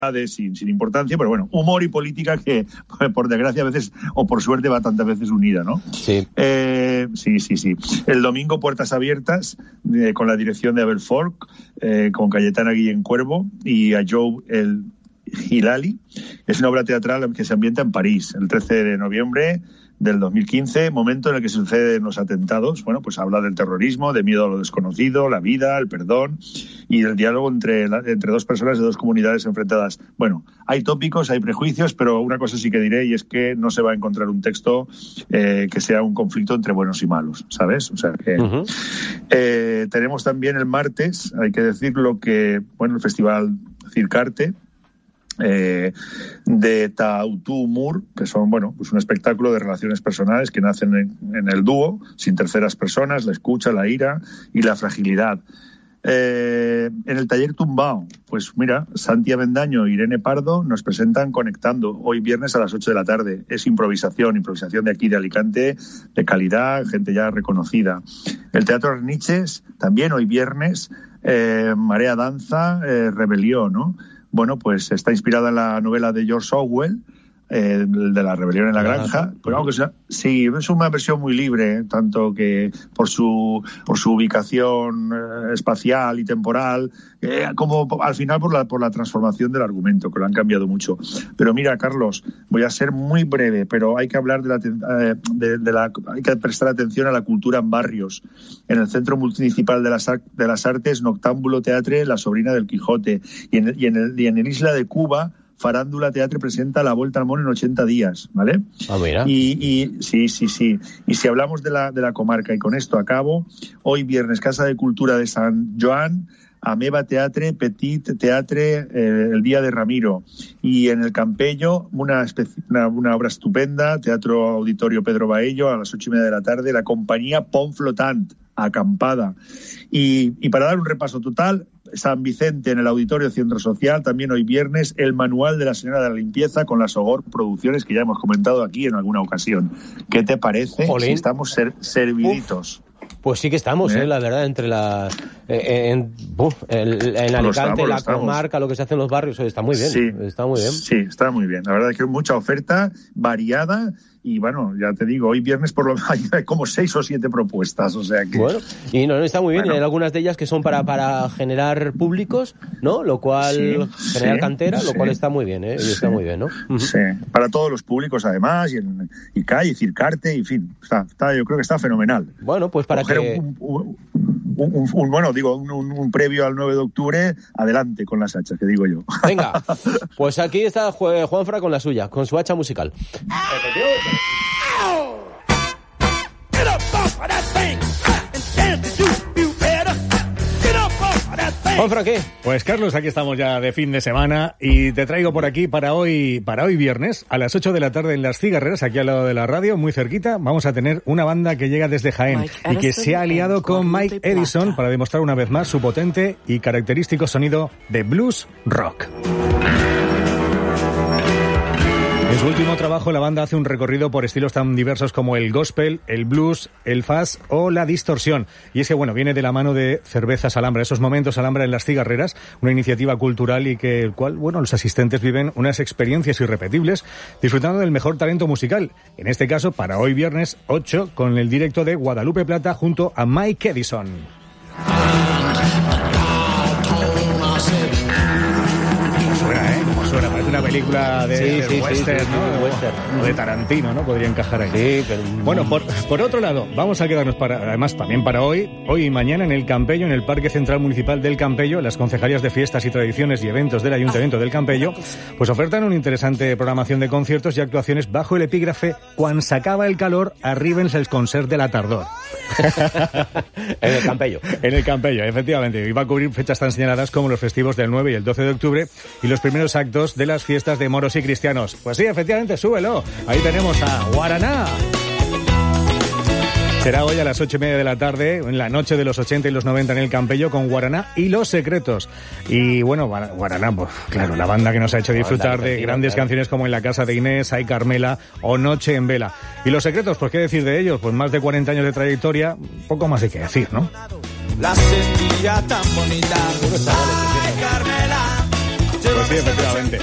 sin importancia, pero bueno, humor y política que, por desgracia, a veces, o por suerte, va tantas veces unida, ¿no? Sí. Sí. El domingo, puertas abiertas, con la dirección de Abel Fork, con Cayetana Guillén Cuervo y a Joe el Hilali. Es una obra teatral que se ambienta en París, el 13 de noviembre del 2015, momento en el que se suceden los atentados. Bueno, pues habla del terrorismo, de miedo a lo desconocido, la vida, el perdón y el diálogo entre dos personas de dos comunidades enfrentadas. Bueno, hay tópicos, hay prejuicios, pero una cosa sí que diré, y es que no se va a encontrar un texto que sea un conflicto entre buenos y malos, ¿sabes? O sea que tenemos también el martes, hay que decirlo, que el Festival Circarte, de Tautu Mur, que son pues un espectáculo de relaciones personales que nacen en el dúo, sin terceras personas, la escucha, la ira y la fragilidad. En el taller Tumbao, pues mira, Santi Avendaño e Irene Pardo nos presentan Conectando, hoy viernes a las 8 de la tarde. Es improvisación de aquí de Alicante, de calidad, gente ya reconocida. El Teatro Arniches, también hoy viernes, Marea Danza, Rebelión, ¿no? Bueno, pues está inspirada en la novela de George Orwell, de la rebelión en la granja, pero aunque sea, sí, es una versión muy libre, tanto que por su ubicación espacial y temporal, como al final por la transformación del argumento, que lo han cambiado mucho. Pero mira, Carlos, voy a ser muy breve, pero hay que hablar hay que prestar atención a la cultura en barrios. En el Centro Municipal de las Artes, Noctámbulo Teatre, La sobrina del Quijote, y en el Isla de Cuba, Farándula Teatre presenta La Volta al Mon en 80 días, ¿vale? Ah, mira. Y sí. Y si hablamos de la comarca, y con esto acabo, hoy viernes, Casa de Cultura de San Joan, Ameba Teatre, Petit Teatre, El Día de Ramiro. Y en el Campello, una obra estupenda, Teatro Auditorio Pedro Baello, a las 8:30 de la tarde, la compañía Pont Flotant, acampada. Y para dar un repaso total, San Vicente en el Auditorio Centro Social, también hoy viernes, El Manual de la Señora de la Limpieza con las Sogor Producciones, que ya hemos comentado aquí en alguna ocasión. ¿Qué te parece? Jolín. Si estamos serviditos. Pues sí que estamos, la verdad, entre en Alicante, la comarca, lo que se hace en los barrios, está muy bien. Sí, está muy bien. Sí, está muy bien. La verdad es que hay mucha oferta variada y bueno, ya te digo, hoy viernes por lo menos hay como 6 o 7 propuestas, o sea que... Bueno, y no está muy bien, bueno. Y hay algunas de ellas que son para generar públicos, ¿no? Lo cual, generar cantera, lo cual está muy bien, ¿eh? Y está muy bien, ¿no? Sí, para todos los públicos además, y calle, Circarte, en fin, yo creo que está fenomenal. Bueno, pues para que... un previo al 9 de octubre, adelante con las hachas, que digo yo. Venga, pues aquí está Juanfra con la suya, con su hacha musical. Juanfra, ¿qué? Pues Carlos, aquí estamos ya de fin de semana y te traigo por aquí para hoy viernes, a las 8 de la tarde en Las Cigarreras, aquí al lado de la radio, muy cerquita, vamos a tener una banda que llega desde Jaén y que se ha aliado con Mike Edison para demostrar una vez más su potente y característico sonido de blues rock. En su último trabajo, la banda hace un recorrido por estilos tan diversos como el gospel, el blues, el fuzz o la distorsión. Y es que, viene de la mano de Cervezas Alhambra, esos momentos Alhambra en Las Cigarreras, una iniciativa cultural y que el cual, los asistentes viven unas experiencias irrepetibles, disfrutando del mejor talento musical. En este caso, para hoy viernes 8, con el directo de Guadalupe Plata junto a Mike Edison. Suena, parece una película de western, ¿no? Western. O de Tarantino, ¿no? Podría encajar ahí. Sí, pero... Bueno, por otro lado, vamos a quedarnos además también para hoy y mañana en el Campello, en el Parque Central Municipal del Campello, las concejalías de fiestas y tradiciones y eventos del Ayuntamiento del Campello, pues ofertan una interesante programación de conciertos y actuaciones bajo el epígrafe «Quan s'acaba el calor, arribens els concerts de la tardor». En el Campello. En el Campello, efectivamente. Y va a cubrir fechas tan señaladas como los festivos del 9 y el 12 de octubre y los primeros actos de las fiestas de moros y cristianos. Pues sí, efectivamente, súbelo. Ahí tenemos a Guaraná. Será hoy a las 8:30 de la tarde, en la noche de los 80 y los 90 en el Campello, con Guaraná y Los Secretos. Y Guaraná, pues claro, la banda que nos ha hecho disfrutar de grandes canciones como En la casa de Inés, Ay Carmela o Noche en Vela. Y Los Secretos, pues qué decir de ellos, pues más de 40 años de trayectoria, poco más hay que decir, ¿no? La sentía tan bonita. Ay Carmela. Pues Sí, efectivamente.